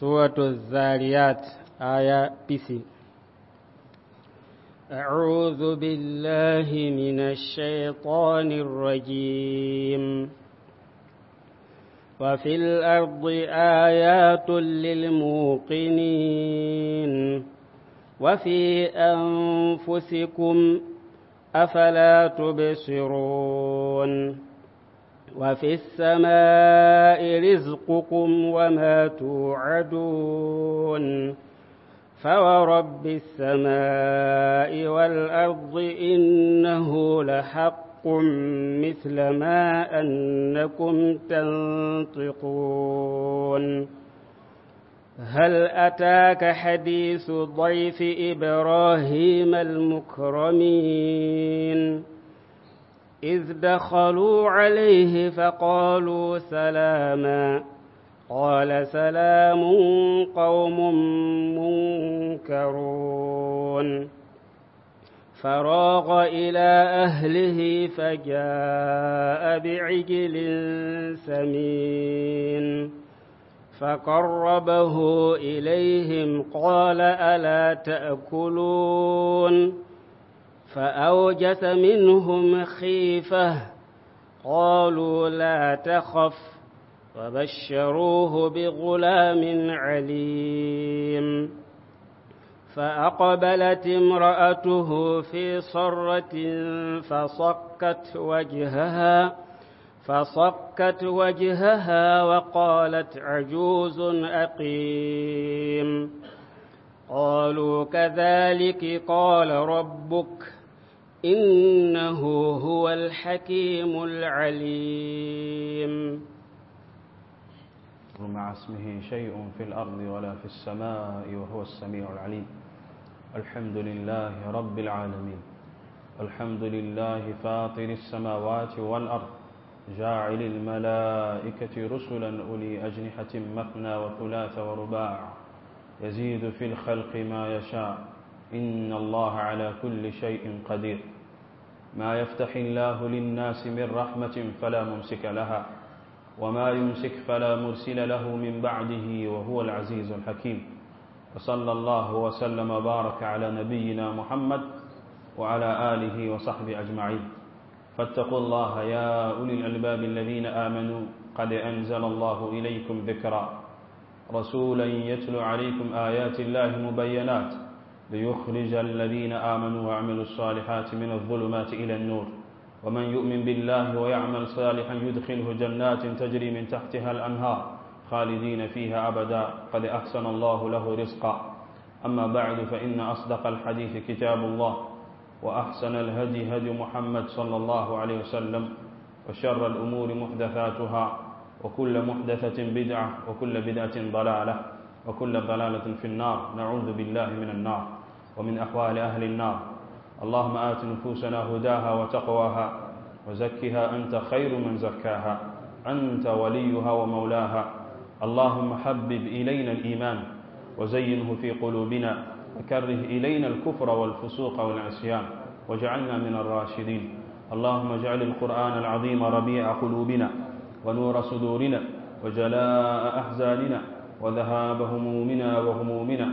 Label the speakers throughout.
Speaker 1: سورة الذاريات آية بسي. أعوذ بالله من الشيطان الرجيم. وفي الأرض آيات للموقنين وفي أنفسكم أفلا تبصرون. وفي السماء رزقكم وما توعدون فورب السماء والأرض إنه لحق مثل ما أنكم تنطقون. هل أتاك حديث ضيف إبراهيم المكرمين إذ دخلوا عليه فقالوا سلاما قال سلام قوم منكرون. فراغ إلى أهله فجاء بعجل سمين فقربه إليهم قال ألا تأكلون فأوجس منهم خيفة قالوا لا تخف وبشروه بغلام عليم. فأقبلت امرأته في صرة فصكت وجهها وقالت عجوز أقيم. قالوا كذلك قال ربك إنه هو الحكيم العليم.
Speaker 2: مع اسمه شيء في الأرض ولا في السماء وهو السميع العليم. الحمد لله رب العالمين. الحمد لله فاطر السماوات والأرض جاعل الملائكة رسلا أولي أجنحة مثنى وثلاث ورباع يزيد في الخلق ما يشاء إن الله على كل شيء قدير. ما يفتح الله للناس من رحمة فلا ممسك لها وما يمسك فلا مرسل له من بعده وهو العزيز الحكيم. وصلى الله وسلم وبارك على نبينا محمد وعلى آله وصحبه أجمعين. فاتقوا الله يا أولي الألباب الذين آمنوا قد أنزل الله إليكم ذكرا رسولا يتلو عليكم آيات الله مبينات ليخرج الذين آمنوا وعملوا الصالحات من الظلمات إلى النور ومن يؤمن بالله ويعمل صالحا يدخله جنات تجري من تحتها الأنهار خالدين فيها أبدا قد أحسن الله له رزقا. أما بعد فإن أصدق الحديث كتاب الله وأحسن الهدي هدي محمد صلى الله عليه وسلم وشر الأمور محدثاتها وكل محدثة بدعة وكل بدعة ضلالة وكل ضلالة في النار. نعوذ بالله من النار ومن أحوال أهل النار. اللهم آت نفوسنا هداها وتقواها وزكها أنت خير من زكاها أنت وليها ومولاها. اللهم حبب إلينا الإيمان وزينه في قلوبنا وكره إلينا الكفر والفسوق والعصيان واجعلنا من الراشدين. اللهم اجعل القرآن العظيم ربيع قلوبنا ونور صدورنا وجلاء أحزاننا وذهاب همومنا وهمومنا.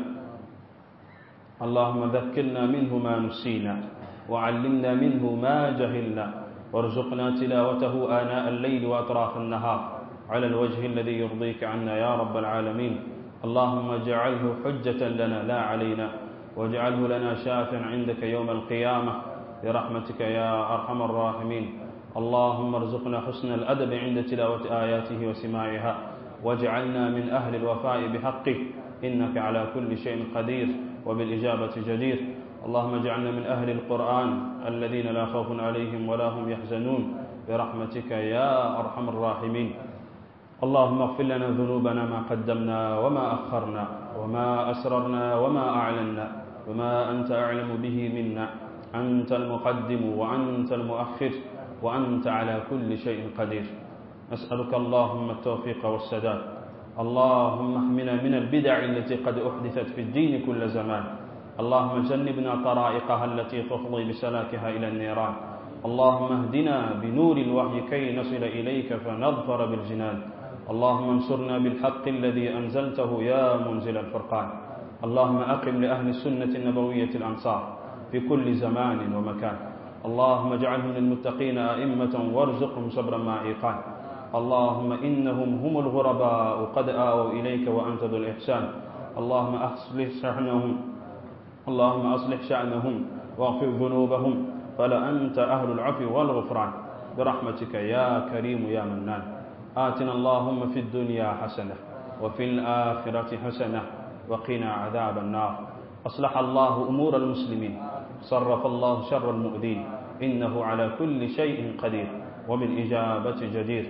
Speaker 2: اللهم ذكرنا منه ما نسينا وعلمنا منه ما جهلنا وارزقنا تلاوته آناء الليل وأطراف النهار على الوجه الذي يرضيك عنا يا رب العالمين. اللهم اجعله حجة لنا لا علينا واجعله لنا شافعا عندك يوم القيامة برحمتك يا أرحم الراحمين. اللهم ارزقنا حسن الأدب عند تلاوة آياته وسماعها واجعلنا من أهل الوفاء بحقه إنك على كل شيء قدير وبالإجابة جدير. اللهم اجعلنا من أهل القرآن الذين لا خوف عليهم ولا هم يحزنون برحمتك يا أرحم الراحمين. اللهم اغفر لنا ذنوبنا ما قدمنا وما أخرنا وما أسررنا وما أعلنا وما أنت أعلم به منا. أنت المقدم وأنت المؤخر وأنت على كل شيء قدير. نسألك اللهم التوفيق والسداد. اللهم احمنا من البدع التي قد أحدثت في الدين كل زمان. اللهم جنبنا طرائقها التي تفضي بسلاكها إلى النيران. اللهم اهدنا بنور الوحي كي نصل إليك فنظفر بالجنان. اللهم انصرنا بالحق الذي أنزلته يا منزل الفرقان. اللهم أقم لأهل السنة النبوية الأنصار في كل زمان ومكان. اللهم اجعلهم للمتقين أئمة وارزقهم صبرا مع إيقان. اللهم إنهم هم الغرباء قد آووا إليك وأنت ذو الإحسان. اللهم أصلح شأنهم واغفر ذنوبهم فلأنت أهل العفو والغفران برحمتك يا كريم يا منان. آتنا اللهم في الدنيا حسنة وفي الآخرة حسنة وقنا عذاب النار. أصلح الله أمور المسلمين، صرف الله شر المؤذين، إنه على كل شيء قدير وبالإجابة جدير.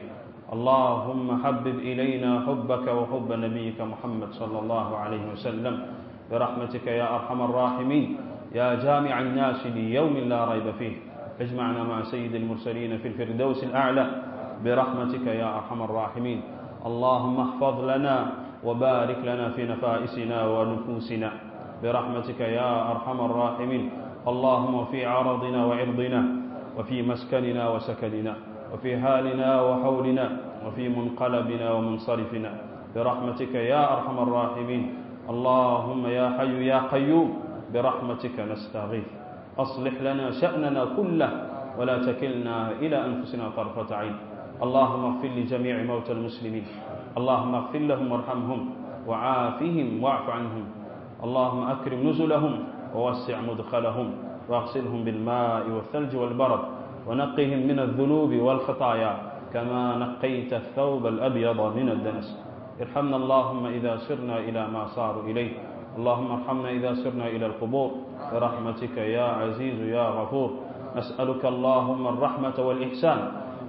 Speaker 2: اللهم حبب إلينا حبك وحب نبيك محمد صلى الله عليه وسلم برحمتك يا أرحم الراحمين. يا جامع الناس ليوم لا ريب فيه، اجمعنا مع سيد المرسلين في الفردوس الأعلى برحمتك يا أرحم الراحمين. اللهم احفظ لنا وبارك لنا في نفائسنا ونفوسنا برحمتك يا أرحم الراحمين. اللهم في عرضنا وعرضنا وفي مسكننا وسكننا وفي حالنا وحولنا وفي منقلبنا ومنصرفنا برحمتك يا أرحم الراحمين. اللهم يا حي يا قيوم برحمتك نستغيث. أصلح لنا شأننا كله ولا تكلنا إلى أنفسنا طرفة عين. اللهم اغفر لجميع موتى المسلمين، اللهم اغفر لهم وارحمهم وعافهم واعف عنهم. اللهم أكرم نزلهم ووسع مدخلهم واغسلهم بالماء والثلج والبرد ونقهم من الذنوب والخطايا كما نقيت الثوب الأبيض من الدنس. ارحمنا اللهم إذا سرنا إلى ما صاروا إليه. اللهم ارحمنا إذا سرنا إلى القبور برحمتك يا عزيز يا غفور. نسألك اللهم الرحمة والإحسان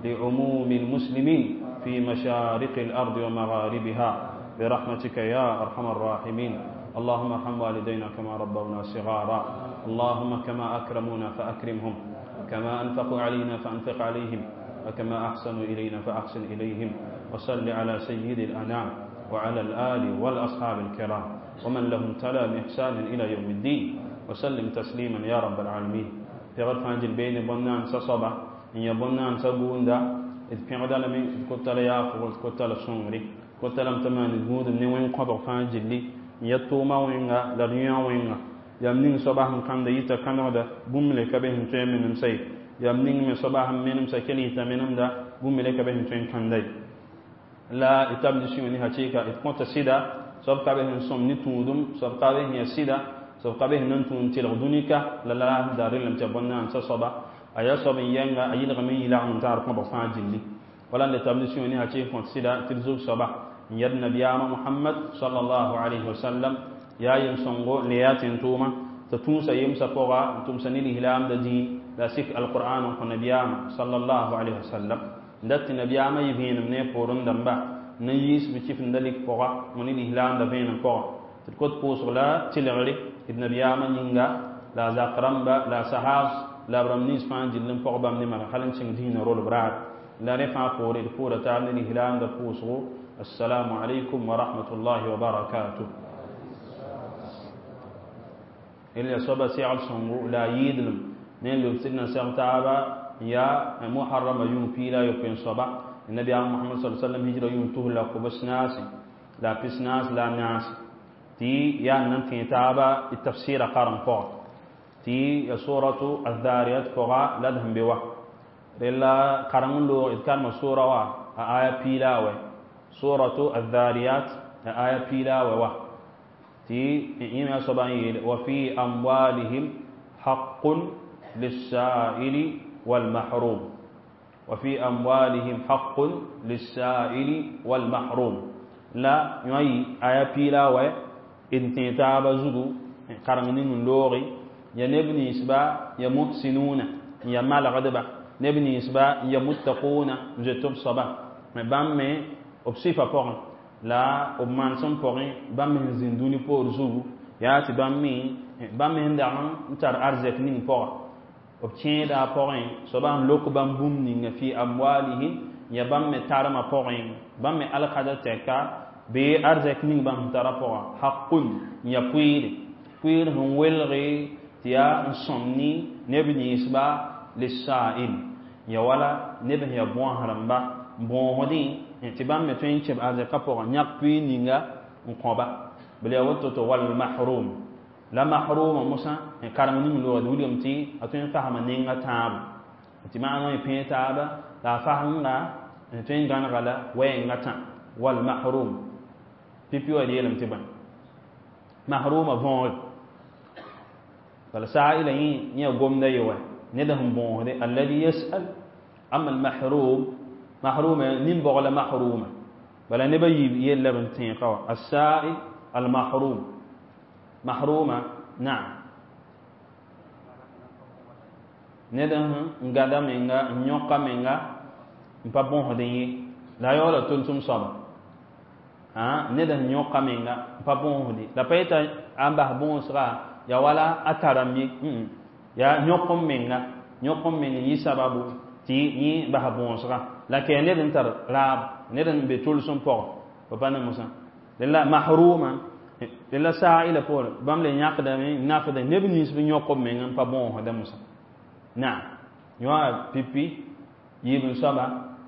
Speaker 2: لعموم المسلمين في مشارق الأرض ومغاربها برحمتك يا أرحم الراحمين. اللهم ارحم والدينا كما ربونا صغارا. اللهم كما أكرمونا فأكرمهم، كما أنفقوا علينا فأنفق عليهم، وكما أحسنوا إلينا فأحسن إليهم. وصل على سيد الأنام وعلى الآل والأصحاب الكرام ومن لهم تلا بإحسان إلى يوم الدين وسلم تسليما يا رب العالمين. في غرف أنجل بين بنان سصبا إن يبنان سبوندا إذ في عدال من كتل يافو كتل سنغري كتل امتمان الجود من وين قبر فانجل لي يتوما وينغا لريا وينغا يمنين صباحم كان ديتا كان هذا بوملي كبهن تيمن نمسي يمنين من صباحم من مسكلي تمنم دا بوملي كبهن تيم كان دي لا إتابلسي من هاتيكا إتكونت سيدا سب كبهن سوم نتودم سب كبهن يسيدا سب كبهن ننتون تلغدونيكا لا دارين لم تبنى أنت صبا أيا صب ينغا أيل غمي لا من تعرف ما بفان جلي ولا إتابلسي من هاتيكا كونت سيدا تلزوج صبا يد نبي محمد صلى الله عليه وسلم يا يمسونغو لياتين توما تتوسا يمسا فوغا تمسني الهلام دي لا سيك القرآن والنبي صلى الله عليه وسلم دات النبي يبين من فورن دمبا نيس بتشيف ندلك فوغا من الهلام دبين فوغا تكوت بوس ولا تلغري النبي ينغا لا زاقرمبا لا سحاس لا برمنيس فان جلن فوغا بامني ما خلن سين دين رول براد لا رفع فوري الفورة تامن الهلام دبوسو. السلام عليكم ورحمة الله وبركاته. إلا صبا سيعل سنغو لا يدلم نين لو سيدنا سيغتابا يا محرم يوم فيلا يوم صبا النبي محمد صلى الله عليه وسلم هجر يوم تهلا قبس ناس لا بس ناس لا ناس تي يا ننتي تابا التفسير قارن فوق تي سورة الذاريات فوق لدهم بوا إلا قارن له إذ كان سورة آية فيلا سورة الذاريات آية فيلا تي إما صبايل وفي أموالهم حق للسائل والمحروم وفي أموالهم حق للسائل والمحروم لا يوي آية فيلا إنتي تابا زغو قرنين لوري يا نبني إسبا يا محسنون يا مال غدبا نبني إسبا يا متقون جتوب صبا بامي obsifa pokon la obman son pokon bamme zinduni por zugu yaati bamme ndaran ntar arzek ning pokon obtienda pokon so ban lok bam bum ning fi amwalihim ya bamme tarama pokon bamme alqada teka be arzek ning bam tara pokon haqqun ya puir hon welre tia sonni nebni isba lisail ya wala nebni ya bon haramba bon hodi tɩ bãmb me tõe n kẽb arzɛkã pʋgẽ yãk pʋɩ ninga n kõba bɩ ya woto wal mahrum la mahruma mosã karem ning loogd wilgame tɩ a tõe n fasma ninga tãabo tɩ maana y pẽ taaba la a fasmga tõe n gãnega la wɛɛngã tã wal mahrum pipi wa yeelame tɩ bãe mahruma võore bala saa'ila yẽ gomda ye wa ned sẽn bõosde alladi yas'al ama mahrum nin-bɔg la mahruma bala nebã yiib yell la bn tẽega wa as-sa'il al-mahrum mahruma naam ned n gãda menga n yõka menga n pa bõosd ye la yaoolã tʋm soaba ned n yõka menga n pa bõosde la pa yeta a n bas bõosga ya wala a taram ye ya yõk n meng yɩ sababu tɩ yẽ bas bõosga la kɛɛ ned n tar raab ned n be tʋls n pɔgɔ pa pa ne mosã la mahruma la saa'ila pʋgẽ bãmb le yãkdame nafda neb nins bɩ yõk b meng n pa bõosda mosã naam yõ pipi yiib n soaba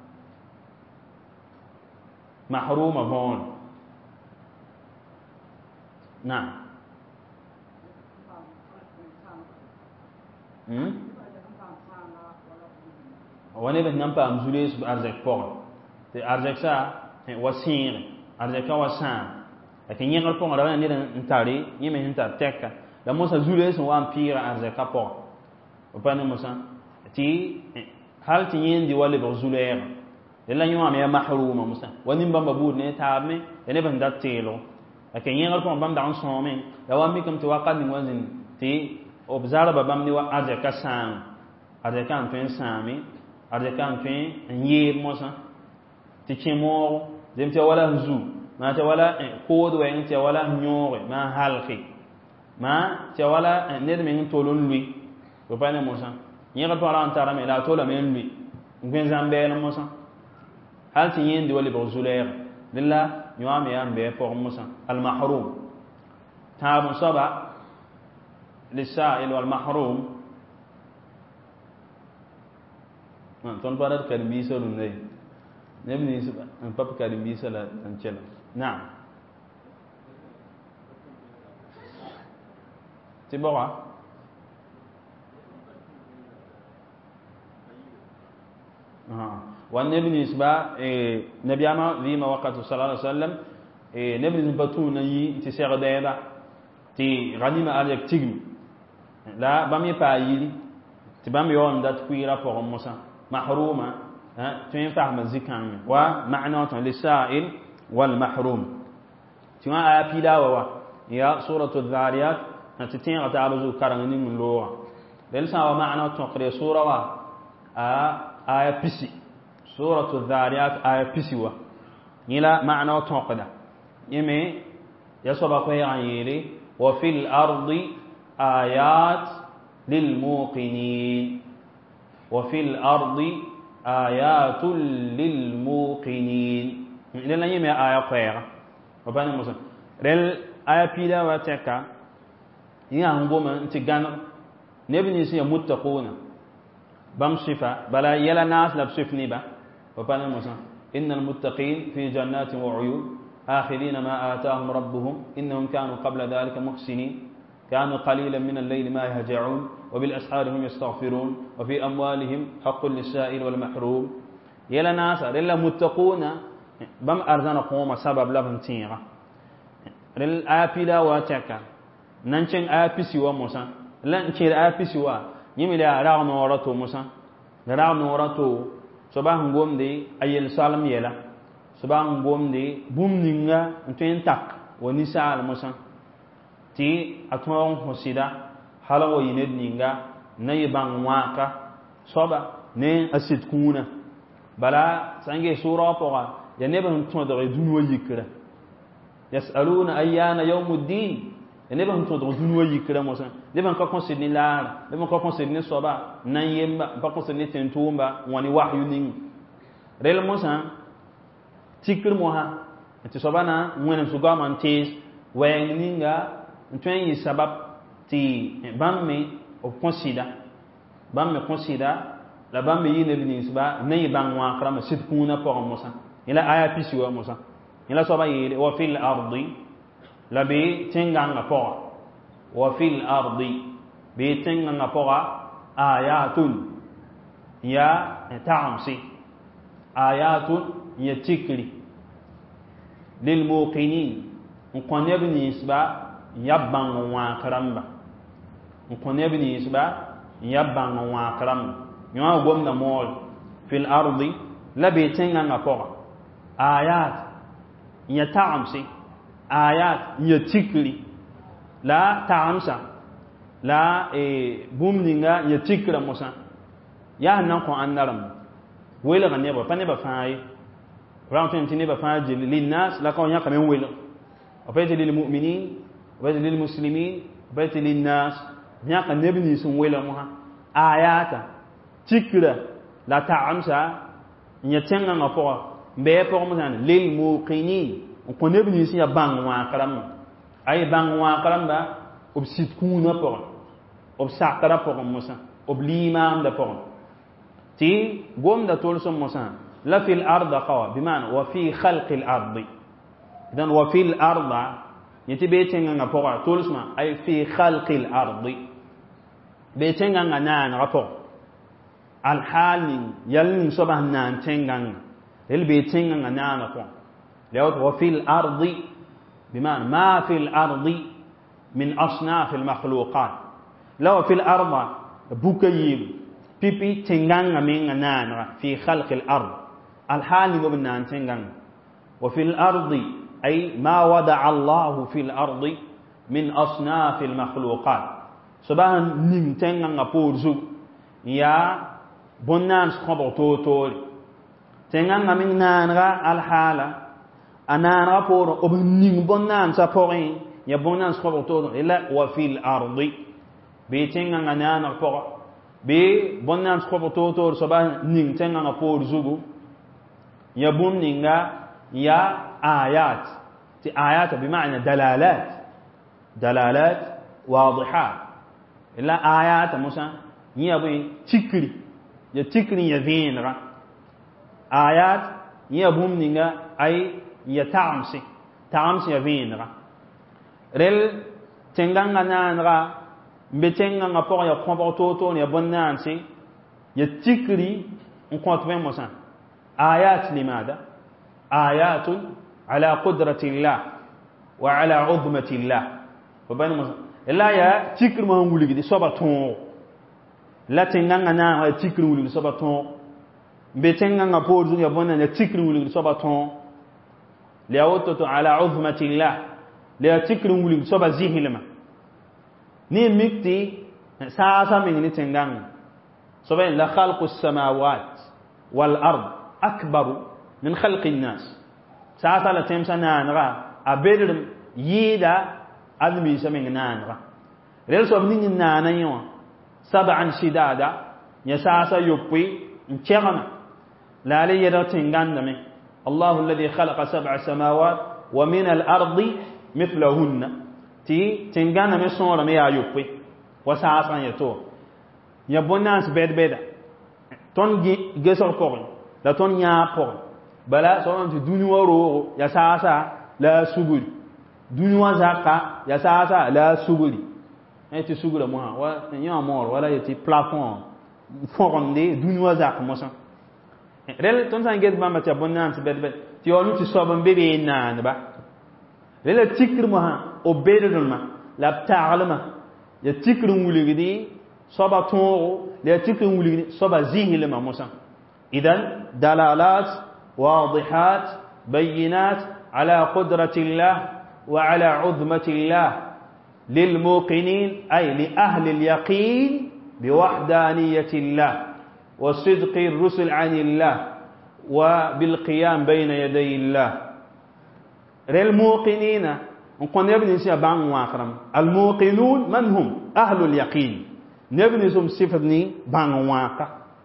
Speaker 2: mahruma võor naam wa neb sẽn na n paam zu-lees arzɛk pʋgẽ tɩ arzɛksã wa sẽege arzɛkã wa sãam la tɩ yẽgr pʋgẽ ra ned n tare yẽ me sẽn tar tɛka la mosã zu-lees n wa n pɩɩga arzɛkã pʋgẽ pa ne mosã tɩ hal tɩ yẽndi wa lebg zu-lɛɛga la yõame ya mahruma mosã wa nin-bãmba buud ne taabme la neb sẽn dat teelgo la kẽ yẽgr pʋgẽ bãmb dag n sõome la wa mikame tɩ wakat ning wa zĩnd tɩ b zarba bãmb ne wa arzɛkã sãam arzɛkã n tõe n sãame arzɛkã n tõe n yeeb mosã tɩ kẽ moogo dem tɩ wala n zu maa tɩ wala kood wɛɛng tɩ wala n yõoge maa halke maa tɩ wala ned meng n tol n lʋɩ tɩ pa ne mosã yẽgd pʋgã n tarame la a tolame n lʋɩ n gõe zãn-bɛɛl mosã hal tɩ yẽndi wa lebg zu-lɛɛga dẽla yõame yaa n bɛɛ pʋgẽ mosã almahrum tãab n soaba lisa'il walmahrum tõnd pa dat karen-biisã rũndã ye neb nins n pa karen-biisã la n kɛla naam tɩ bɔga wa neb nins ba nabiyaamã vɩɩmã wakatu sala ali sallam neb nins pa tũud n yi tɩ sɛg dɛɛba tɩ ganima arzɛk tigmi la bãmb yẽ paa yiri tɩ bãmb yaool n dat kʋɩɩrã pʋgẽ mosã mahruma tõe n fasma zĩ-kãngme wa maana tõ lisa'il walmahrum tɩ wã aya piidaawa wa n yaa suratu dhariyat tɩ tẽega taab zug kareng ning n looga rel sã n wa maana tõkre sura wa aya pisi suratu dhariyat aya pisi wa yẽla maana tõkda yẽme ya soaba koɛɛgã n yeele wa fi lardi ayat lilmuqinin وفي الأرض آيات للموقنين لأن يمي آية قيرة وبان مسلم رل آية بيلا واتكا يهنقوم انتقان نبني سي متقون بام صفة بلا يلا ناس لبصف نبا وبان مسلم إن المتقين في جنات وعيون آخذين ما آتاهم ربهم إنهم كانوا قبل ذلك محسنين كانوا قليلا من الليل ما يهجعون وبالأسحار هم يستغفرون وفي أموالهم حق للسائل والمحروم يلا ناس إلا متقون بم أرزنا قوم سبب لبن تيغا رل آبلا واتكا ننشن آبسي وموسى لنشير آبسي و يملا راغ نورتو موسى راغ نورتو صباح نقوم دي أيل سالم يلا صباح نقوم دي بوم نينغا نتوين تاك ونسال موسى tɩ a tõog fõ sɩda hal wa yɩ ned ninga na yɩ bãng wãaka soaba ne a sɩd kũunã bala sã n ges sʋʋrgã pʋga ya neb sẽn tõdg dũni wã yikrã yasaluna ayana yaum ddin ya neb sẽn tõdg dũni wã yikrã mosã neb n ka kõ sɩd ne laara neb n ka kõ sɩd ne soaba n na n yemba n pa kõ sɩd ne tẽn-tʋʋmba n wa ne wahyu ning rel mosã tikr mosã tɩ soaba na n wẽnem sʋ-goamã n tees wɛɛng ninga n tõe n yɩ sabab tɩ bãmb me b kõ sɩda bãmb me kõ sɩda la bãmb me yɩ neb ninsba n na yɩ bãng wãak rãmbã sɩd kũunã pʋgẽ mosã ila aya pisi wa musa ila soba yele wa fil ardi la bi tenganga po wa fil ardi bi tenganga po ayatun ya ta'amsi ayatun ya tikri lil muqinin on yabni isba yabban wa karamba on yabni isba yabban wa karamba yo gomna mol fil ardi la bi tenganga po ayat ya ta'amsi ayat ya tikri la ta'amsa la bumninga ya tikra musa ya nan ko andaram wela ga neba pa neba faayi rawtin ti neba faaji lin nas la ko nyaka men wela afayti lil mu'minin wa lil muslimin wa lil nas nyaka nebni sun wela mu ha ayata tikra la ta'amsa ya tenga ngapo mbe po mo tan lil muqinin ko nebni sun ya bang wa karam ay bang wa karam ba ob sitkuna po ob sakara po musa ob limam da po تي قوم دا تولسم مسان لا في الأرض قوى بمعنى وفي خلق الأرض إذن وفي الأرض يتي بيتنغا نغا تولسم أي في خلق الأرض بيتنغا نان رفو الحال يلن صبح نان تنغا البيتنغا نان رفو وفي الأرض بمعنى ما في الأرض من أصناف المخلوقات لو في الأرض بكيب pipi tenganga menga nana fi khalq al-ard al-hal mubnan tenganga wa fi al-ardi ay ma wada'a Allah fi al-ardi min asnaf al-makhluqat sabahan nim tenganga porzu ya bonnan khobo to tenganga men nana al-hala anana por obnim bonnan sa porin ya bonnan khobo to ila wa fi al-ardi be tenganga nana por be bonnan skobo to soba ning tenga na por zugu ya bum ninga ya ayat ti ayat بمعنى دلالات واضحات الا ayat musa ya be tikri ya tikri ya vinra ayat ya bum ninga ay ya ta'amsi ya vinra rel tenganga nanra mbetenga ngapo ya komporto to ne bonnansi ya tikri on compte même ça ayat limada ayatun ala qudrati llah wa ala uzmati llah fa ban illa ya tikri ma nguligi di soba ton la tenganga na ya tikri nguligi soba ton mbetenga ngapo ya bonna ya tikri nguligi soba ton li awto ala uzmati llah la tikri nguligi soba zihilma ni mikti saasa min ni tengang soben la khalqu as-samawat wal ard akbar min khalqi an-nas saasa la temsa nanra abedir yida admi samin nanra rel so min nana yo sab'an shidada ya saasa yoppi nchegana la li yada tengandame Allah alladhi khalaqa sab'a samawat wa min al-ardi mithlahunna ti tengana me sonra me ayopwe wasa asan yeto ya bonans bedbeda ton gesor ko la ton nya por bala so on ti dunuwaro ya sasa la suguri dunuwa zaka ya sasa la suguri ti sugura mo wa nya mor wala yeti plafond fonde dunuwa zaka mo san rel ton san get bamba ti bonans bedbed ti onu ti soban bebe nan ba rel tikir mo ha o bededulma la ta'alma ya tikrun wuligidi soba toro ya tikrun wuligidi soba zihilma musa idan dalalat wadihat bayinat ala qudrati llah wa ala uzmati llah lil muqinin ay li ahli al yaqin bi wahdaniyati llah wa sidqi ar-rusul 'ani llah wa bil qiyam bayna yaday llah rel muqinina on yabni si bang wa karam al muqinun man hum ahlu al yaqin nebni sum sifadni bang wa ka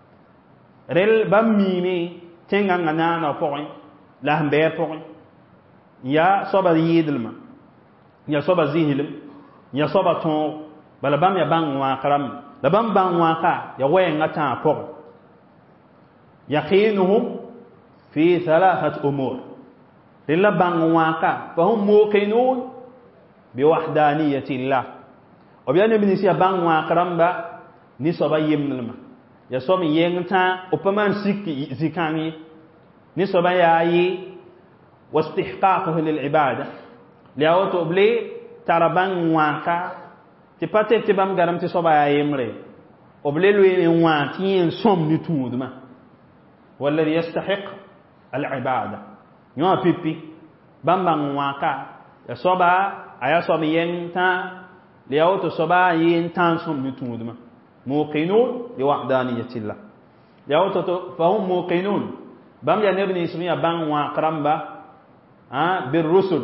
Speaker 2: rel bammi mi tenga ngana na poin la mbe poin ya soba yidilma ya soba zihilm ya soba ton bala bam ya bang wa karam la bam bang wa ka ya waye ngata por yaqinuhum في 3 أمور لله بان واقع فهم موقنون بوحدانية الله وبيان ابن سيا بان واقرمبا نسبا يمنلما يسوم ينتا وبمان زكاني نسبا ياي واستحقاقه للعبادة لأوتو بلي تربان واقع تباتي تبام غرم تسوبا يمري وبلي لوين واتين سوم نتودما والذي يستحق العبادة نوا بيبي بامبان واقع يسوبا ايا سوم ينتا لأوتو سوبا ينتان سوم نتودما موقنون بوحدانية الله لأوتو فهم موقنون بام يا نبني اسمي بان واقرمبا بالرسل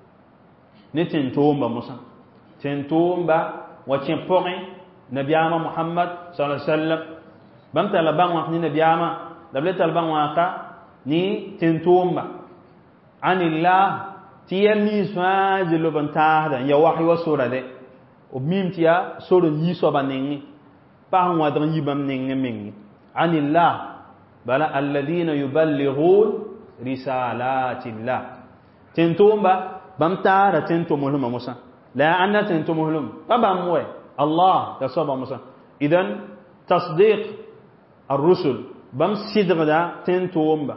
Speaker 2: نتنتومبا موسى تنتومبا وتنبوغي نبياما محمد صلى الله عليه وسلم بام تلبان واقني نبياما دبلت تلبان واقا ني تنتومبا عن الله تيالني سواجلو بنتاهدا يا وحي وسورة دي وميمتيا سورة يسوبا نيني باهم وادن يبام نيني مني عن الله بل الذين يبلغون رسالات الله تنتومبا بامتارا تنتو مهلم موسى لا أن تنتو مهلم طبعا موي الله تصبع موسى إذن تصديق الرسل بام صدق دا تنتومبا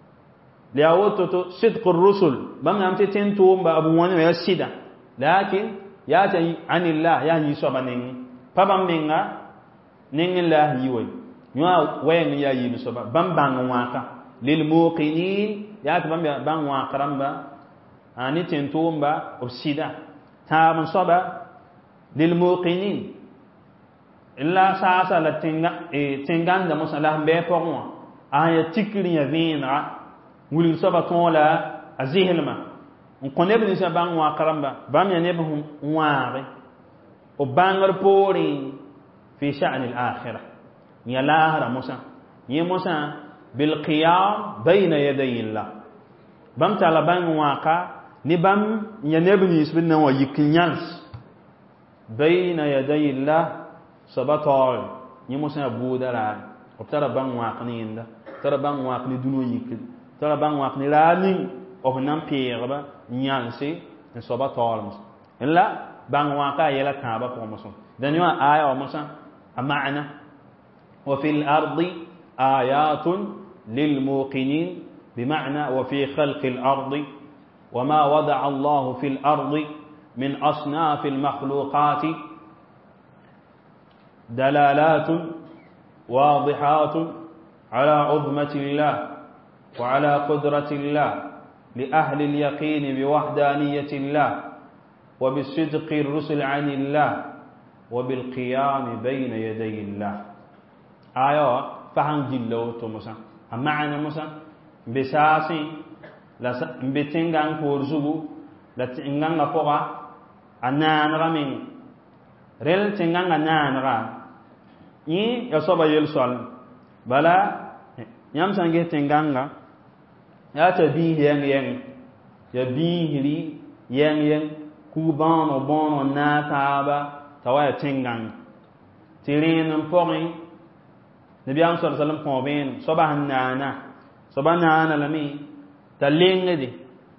Speaker 2: لأوتو صدق الرسل بام نمتي تنتومبا أبواني ويسيدا لكن ياتي عن الله يعني يسوبا نيني فبام نيني الله يوي نوا وين يا ينسوبا بام بان واقع للموقنين يات بام واقرمبا أني تنتومبا وبسيدا تابن صبا للموقنين إلا ساسا لتنغان دا مسلا بيبوروا آية تكري يذينرا ولي صبا تولا أزيهلما نكون ابن سبان واقرمبا بام ينبهم واري وبانغر بوري في شأن الآخرة يلاهر موسى يموسى بالقيام بين يدي الله بام تالبان واقع نبام ينبني سبنا ويكنيانس بين يدي الله سبطال يموسى بودرا وبترى بان واقنين ده ترى بان واقني دونو يكل ترى بان واقني راني او نام بيربا نيانسي سبطال الا بان واقع يلا كابا بومسون دنيوا آية ومسا معنى وفي الأرض آيات للموقنين بمعنى وفي خلق الأرض وما وضع الله في الأرض من أصناف المخلوقات دلالات واضحات على عظمة الله وعلى قدرة الله لأهل اليقين بوحدانية الله وبصدق الرسل عن الله وبالقيام بين يدي الله آية فهم جلو تومسا معنى موسى بساسي لا بتنغان كورزو لا تنغان غفوا انان رامين ريل تنغان انان را ني يصوبا يلسول بلا يام سانغي تنغانغا يا تبي ين ين يا بيهري ين ين كوبان وبون ناتابا توايا تنغان تيرين نبوغي نبي صلى الله عليه وسلم قومين صباح النانا صباح النانا لمي تلين دي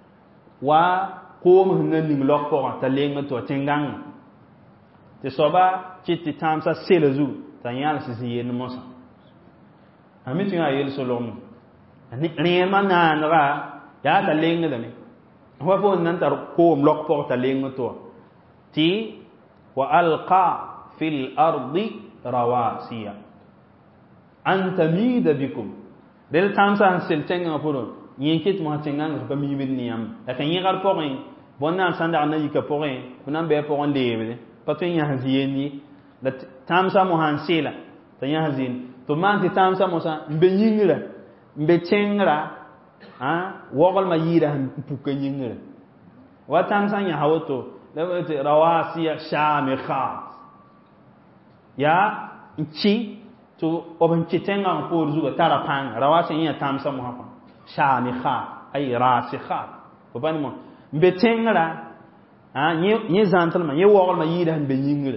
Speaker 2: وقوم هنن لوكو تلين تو تنغان تصبا تشتي تامسا سيلزو تنيال سيين موسى امي تيا يل سولوم اني رين ما نانرا يا تلين دي هو فون ننتر قوم لوكو تلين تو تي والقى في الارض رواسي أن تميد بكم دل تامسا سلتنغا فورو ينكيت ما تنغان ko mi min niyam da kan yigar porin bonna sanda na yika porin kunan be porin lewe patun ya haziyeni da tamsa mo hansela tan ya hazin to man ti tamsa mo sa mbe yingira mbe chengra ha wogal ma yira puka yingira wa tamsa ya hawoto da rawasiya shamikhat ya chi to oban chitenga ko zuga tarapan rawasi ya tamsa mo hafa shamikha ay rasikha ko bani mo mbetengra ni zantal ma ye wogol ma yida han be yingira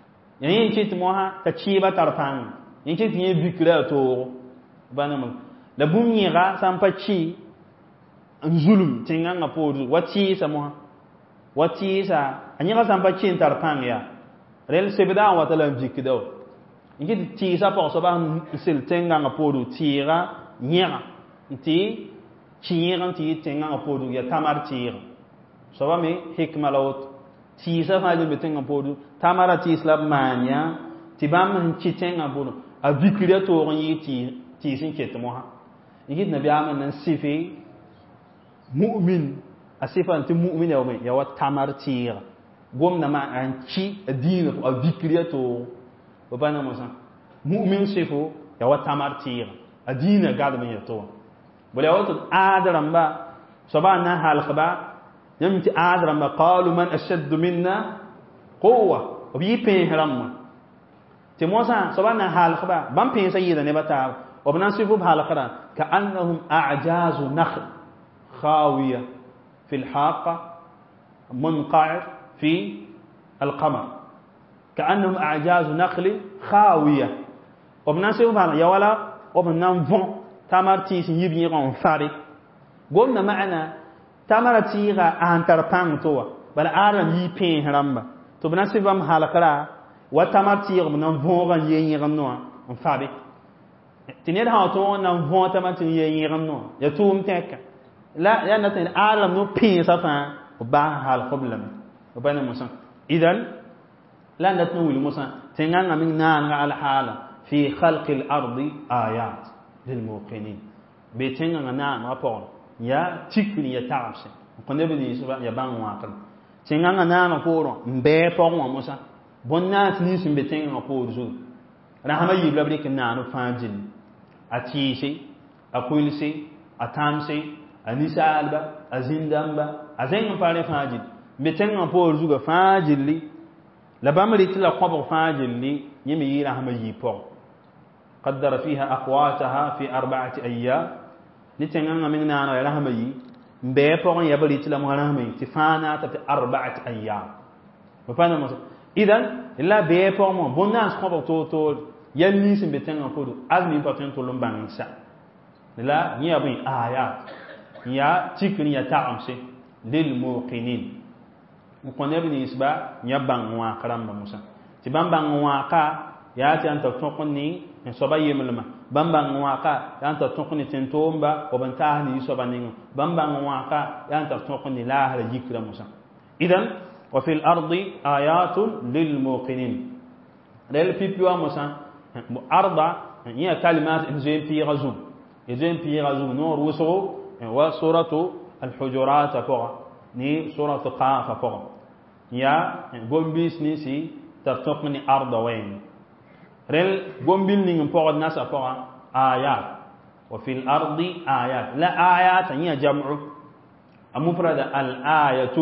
Speaker 2: yin chit mo ha ta chiba tarpan yin chit ye bikra to bani mo la bum yira sampa chi zulum tinga nga podu wati sa mo wati sa anyira sampa chi tar pangya rel sebeda wa tala jikdo ngiti ti sa po so ba sil tinga nga podu tira nyira ti chiyran ti tinga nga podu ya tamar tira so ba me hikma lawt ti sa fa je tinga podu tamara ti slab manya ti bam chi tinga podu a vikriya to ron yi ti sin ket mo ha yigit nabi aman nan sifi mu'min asifan ti mu'min ya wa tamar tira gomna ma an ci adina a vikriya to babana mo san mu'min sifu ya wa tamar tira adina gad men ya to bula wato adaram ba sabana hal khaba yamti adaram ba qalu man ashaddu minna quwwa bi pe haram ti mo san sabana hal khaba bam pe sayyida ne bata وبنصفه بهالقرآن كأنهم أعجاز نخل خاوية في الحاقة منقعر في القمر كأنهم أعجاز نخل خاوية وبنصفه بهالقرآن يا ولا وبننفع تمرتي سيبني عن فارق قلنا معنا تمرتي عن تربان توا بل أرم يبين رمبا تبنصفه بهالقرآن وتمرتي وبننفع ينيرنوا عن فارق tined ha to na vota ma tin ye no ya tum tek la ya na tin alam no pin sa fa ba hal problem ba na musan idan la ndat no wil musan tinga min na al hala fi khalq al ard ayat lil muqinin be tinga na ma pon ya tikni ya ta'amse ko ne bi so ya ban wa kan tinga na ma poro mbe pon wa musan bonna tin sin be tinga ko zo rahama yibla bi kin na no fanjin atisi akulisi atamsi anisalba azindamba azen pare fajil meten po zuga fajili la bamri tila qobo fajili yimi yira hama yipo qaddara fiha aqwataha fi 4 ayyam nitenga min nana ya hama yi mbe po ya bari tila mo hama yi tifana ta 4 ayyam bapana mo idan illa be po mo bonnas qobo to yanni sin beten podo azmi paten to lomban sa la ni abin ayat ya tikni ya ta'amse lil muqinin ko ne bin isba nya bangwa karamba musa ti bangwa ka ya ti anta tokoni en soba yemlma bangwa ka ya anta tokoni tentomba o banta ni soba ningo bangwa ka ya anta tokoni la hala yikra musa idan wa fil ardi ayatun lil muqinin rel pipiwa musa أربع هي كلمات إنزين في غزوم إنزين في غزوم نور وسرو وسورة الحجرات فوق ني سورة قاف فوق يا بومبيس نسي ترتقني أرض وين رل بومبيل نين فوق الناس فوق آيات وفي الأرض آيات لا آيات هي جمع المفرد الآية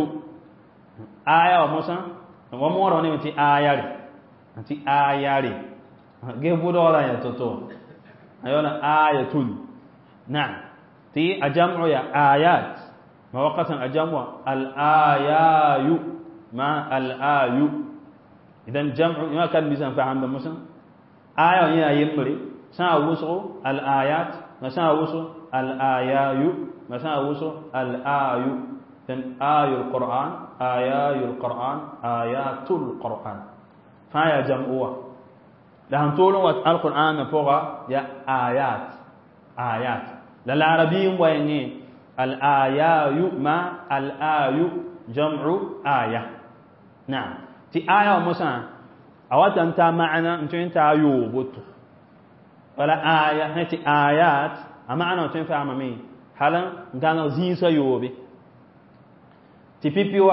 Speaker 2: آية وموسى ومورا نمتي آياري أنتي آياري gebudola ya toto ayona ayatun na'am ti ajam'u ya ayat ma waqatan ajam'u al ayayu ma al ayu idan jam'u ma kan bisan faham musan aya ya yimri sa wusu al ayat ma sa wusu al ayayu ma sa wusu al ayu dan ayul qur'an ayatul qur'an fa ya jam'u لهم طولوا القرآن فوق يا آيات للعربيين ويني الآيات ما الآي جمع آية نعم تي آية مثلا أود أنت معنا أنت يوبط ولا آية هتي آيات أمعنا أنت فاهم مين حالا كان زينسا يوبي تي بيبيوا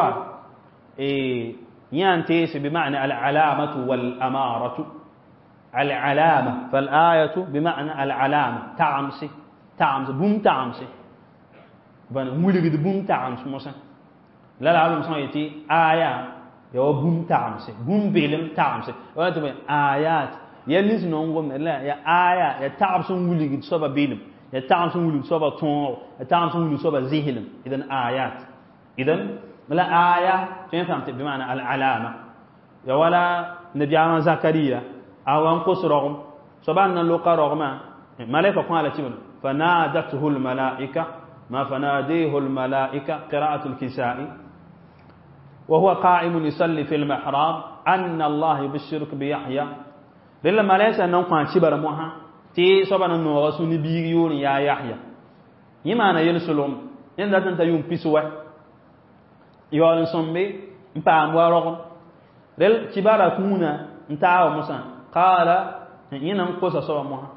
Speaker 2: يانتيس بمعنى العلامة والأمارة العلامة فالآية بمعنى العلامة تعمس بوم تعمس بان مولد بوم تعمس مثلا لا العالم مثلا يتي آية يو بوم تعمس بوم بيلم تعمس ولا تبين آيات يليس نونغم لا يا آية يا تعمس مولد صبا بيلم يا تعمس مولد صبا تون يا تعمس مولد صبا زهلم إذن آيات إذن لا آية تفهم بمعنى العلامة يا ولا نبي زكريا awan kusrogum soban nan lo qarogma malaika ko ala tibul فنادته الملائكة ما فناديه الملائكة قراءة الكسائي وهو قائم يصلي في المحراب أن الله يبشرك بيحيى لما ليس أنه كان شبر موها تي سبحان الله رسول بيريون يا يحيى يمانا يلسلم يندا تنتا يوم بيسوه يوالن سمبي مبام ورغم رل شبارا كونا انتاو مسان قال ينام قوسا سوا موها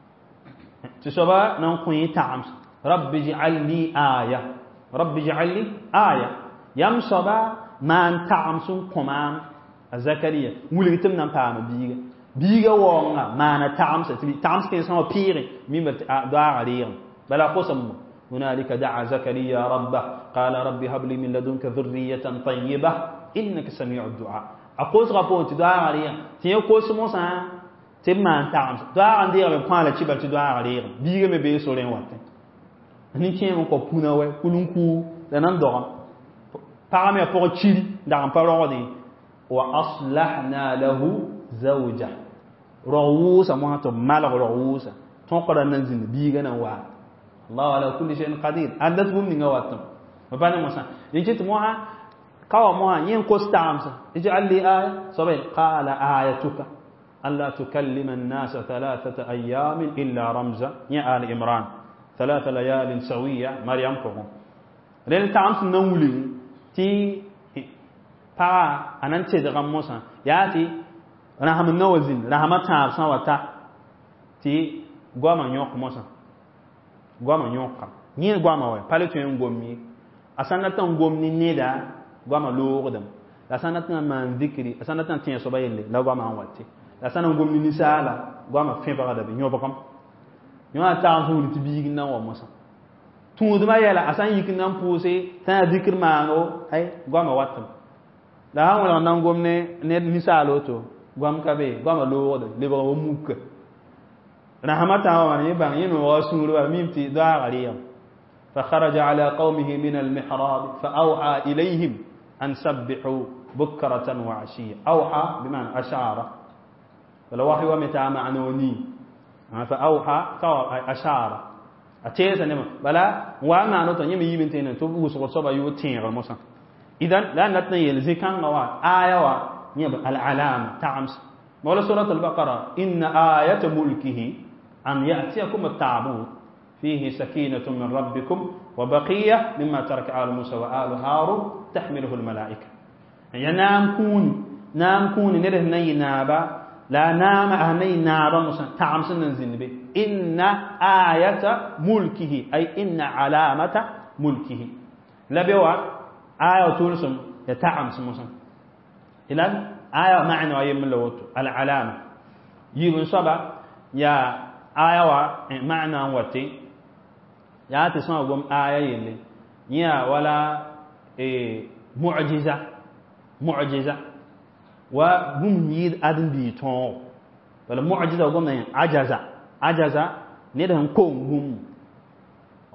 Speaker 2: تسوبا نكون تعمس رب اجعل لي آية رب اجعل لي آية يم سوبا ما تعمس كمان زكريا ولغتم نمبام بيغا وونغا ما تعمس كين سما بيري ميم دعاء ريم بلا قسم هنالك دعا زكريا ربه قال رب هب لي من لدنك ذرية طيبة إنك سميع الدعاء أقول ربون تدعاء ريم تيو قسم موسى تما تعمس دعاء ندير بقال تشبل تدعاء ريم بيغا مي بي سولين وات ni kien ko puna we kulunku danan doram parame pour chili dans parole wa aslahna lahu zawja rawusa mo to mal rawusa ton ko dan zin biga nan wa Allah ala kulli shay'in qadir adat bum ni ngawatam mabana mo sa yinjit mo ha kawa mo ha yin ko stamsa ij'al li aya sabai qala ayatuka alla tukallima an-nasa thalathata ayamin illa ramza ya ali imran 3 ليال سوية مريم كوكو ريل تامس نولي تي با أنان تدغم موسى ياتي رحم النوزين رحم تاب سواتا تي غوما نيوك موسى غوما نيوك ني غوما وي بالتو ينغومي أسانتا غومني نيدا غوما لوغدم أسانتا من ذكري أسانتا تين سوبايلي لا غوما واتي أسانتا غومني نسالا غوما فين بغدا بي نيوبكم يوم تعرفون تبيجنا ومسا تود ما يلا عشان يكنا نبوسي تذكر معه هاي قام واتم لا هم ولا نقوم نسالو تو قام كبي قام لود لبوا موك رحمة الله يبان ينو رسول وميمتي دعاء عليهم فخرج على قومه من المحراب فأوحى إليهم أن سبحوا بكرة وعشية أوحى بمعنى أشعر فالوحي ومتى معنوني فأوحى أشار أتيت نما بلا وما نوتو يمي يمتين تو وسو صبا يوتين رموسا إذن لا نتنيل زكان غوا آية نيب العلام تعمس مولا سورة البقرة إن آية ملكه أن يأتيكم التابوت فيه سكينة من ربكم وبقية مما ترك آل موسى وآل هارون تحمله الملائكة يعني نام كون نره ني نابا لا نام أهني نابا موسى تعمس ننزل به إن آية ملكه أي إن علامة ملكه لا بيوا آية تولسم يتعمس موسى إذن آية معنى ويملوت العلامة يقول صبا يا آية معنى وتي يا تسمع قوم آية يلي يا ولا معجزة وهم يد أدن بيتون ولا معجزة قوم عجزة ندهم كون هم